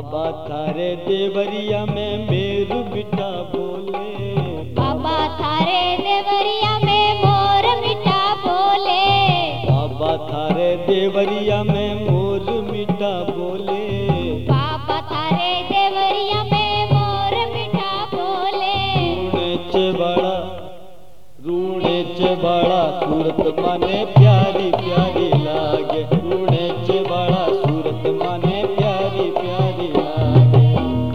बाबा थारे देवरिया में मेरू बिटा बोले, बाबा थारे देवरिया में मोर मिठा बोले, बाबा थारे देवरिया में मोर मिठा बोले, बाबा थारे देवरिया में मोर मिठा बोले। रूणे च बड़ा सूरत माने प्यारी प्यारी लागे, रूणे च बड़ा सूरत माने प्यारी प्यारी लागे।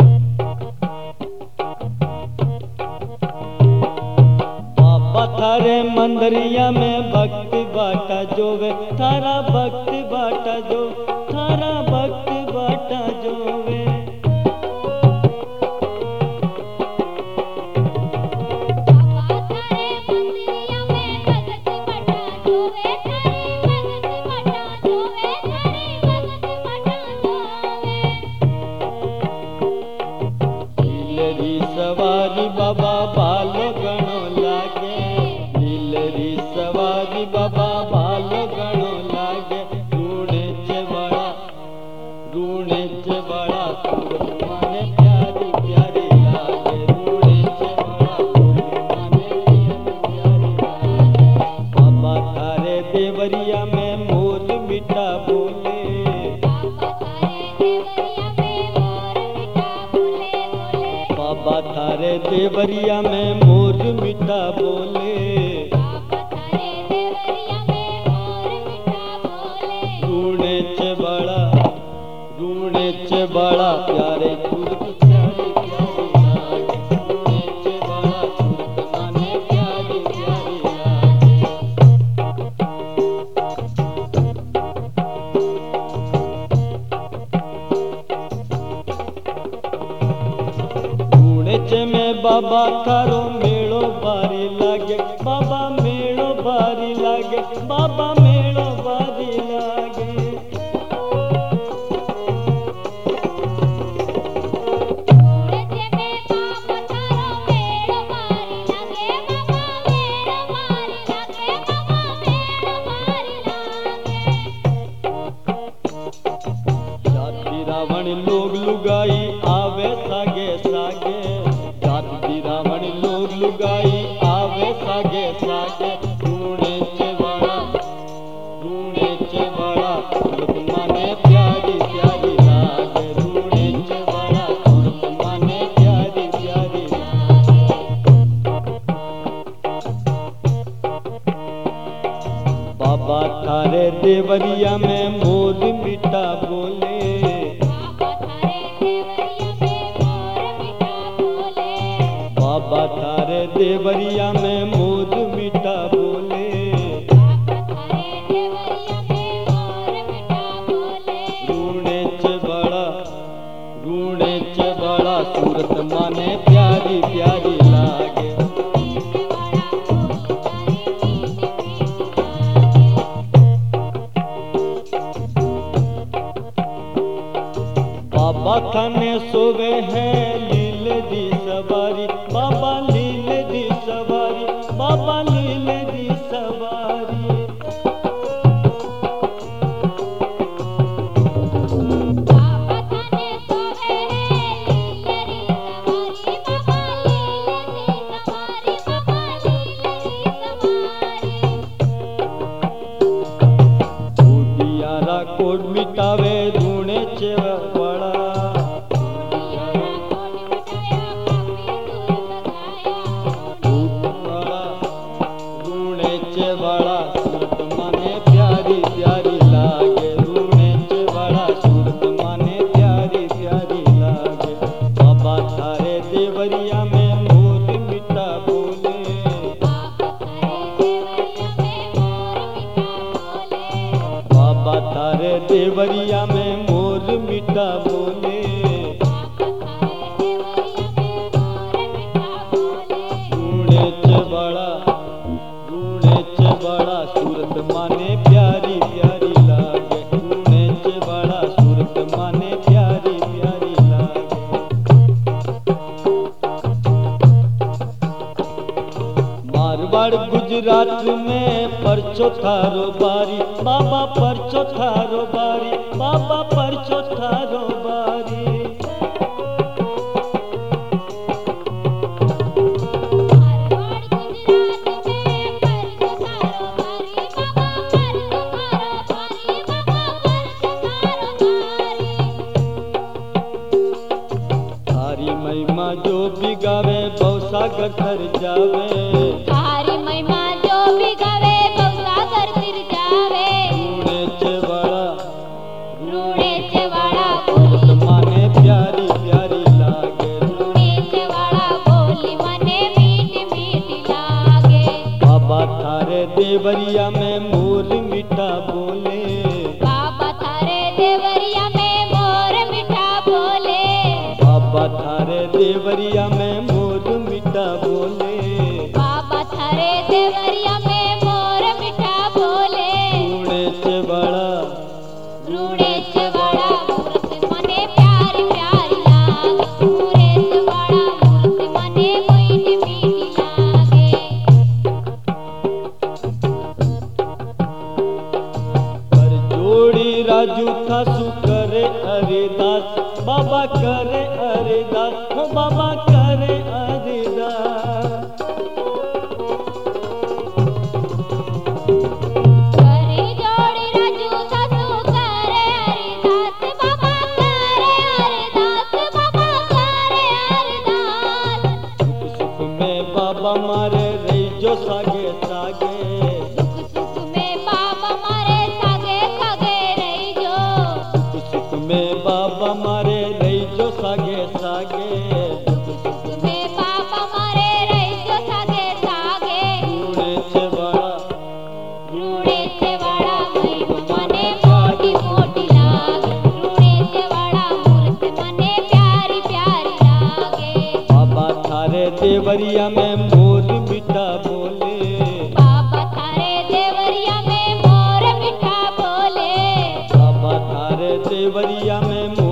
बाबा थारे मंदरिया में भक्ति बाटा जोवे, थारा भक्ति बाटा जो, थारा भक्ति बाटा जोवे। सवारी बाबा बालो गणो लागे, नीलरी सवारी बाबा बालो गणो लागे। रूणे च बड़ा सूरत माने प्यारी प्यारी लागे, रूणे च बड़ा सूरत माने प्यारी प्यारी लागे। बाबा थारे देवरिया में मोर मिठा बोले, बाबा थारे देवरिया में मोर मिठा बोले, रूणे च बड़ा प्यारे सूरत प्यारी प्यारी लागे, रूणे च बड़ा सूरत माने प्यारी प्यारी लागे। में बाबा थारो मेड़ो बारी लागे, बाबा मेड़ो बारी लागे, बाबा मेड़ो बारी लागे। जाति रावण लोग लुगाई आवे सागे सागे, जाति रावण लोग लुगाई आवे सागे सागे। रूणे च बड़ा सूरत माने प्यारी प्यारी लागे, रूणे च बड़ा सूरत माने प्यारी प्यारी लागे। बाबा थारे देवरिया में मोर मिठा बोले, बाबा थारे देवरिया में मोर मिठा बोले, रूणे च बड़ा सूरत माने प्यारी प्यारी लागे। बाबा थाने सोवे हैं लील दी सवारी, बाबा लील दी सवारी, बाबा लील दी सवारी। कोड मिटावे रूणे च बड़ा, रूणे च बड़ा सूरत माने प्यारी प्यारी लागे, रूणे च बड़ा सूरत माने प्यारी प्यारी लागे। बाबा थारे देवरिया में मोर मिठा बोले, बाबा थारे देवरिया में मोर मिठा बोले, रूणे च बड़ा सूरत माने प्यारी प्यारी लागे, रूणे च बड़ा सूरत माने प्यारी प्यारी लागे। मारवाड़ गुजरात में परचो थारो बारी, बाबा परचो थारो बारी, बाबा परचो थारो बारी। सागर जावे। तारी महिमा जो भी गावे भवसागर तिर जावे। रूड़े चवाड़ा बोली माने प्यारी प्यारी लागे। रूड़े चवाड़ा बोली मने मीठी मीठी लागे। बाबा थारे देवरिया में मोर मीठा बोले। बाबा थारे देवरिया में मोर मीठा बोले। बाबा थारे देवरिया में मोर मीठा बोले। बाबा थारे देवरिया में मोर मीठा बोले। रूड़े चवाड़ा रूड़े चवाड़ा मूर्ति मने प्यारी प्यारी लागे। रूड़े चवाड़ा मूर्ति मने मीठी मीठी लागे। कर जोड़ी राजू था सु करे अरिदास। बाबा करे अरिदास हो बाबा करे अरिदास। करे जोड़ी राजू सासू करे हरिदास। बाबा करे हरिदास। बाबा करे हरिदास। सुख सुख में बाबा मारे रही जो सागे सागे। सुख सुख में बाबा मारे सागे सागे रही जो। सुख सुख में बाबा मारे रही जो सागे सागे। सुख में बाबा मारे रही जो सागे सागे। रूड़े चवाड़ा रूड़े चवाड़ा महिमा मने मोटी मोटी लागे। रूड़े चवाड़ा मूर्ति मने प्यारी प्यारी लागे। बाबा थारे देवरिया में मोर मीठा बोले। बाबा थारे देवरिया में मोर मीठा बोले। बाबा थारे देवरिया में मोर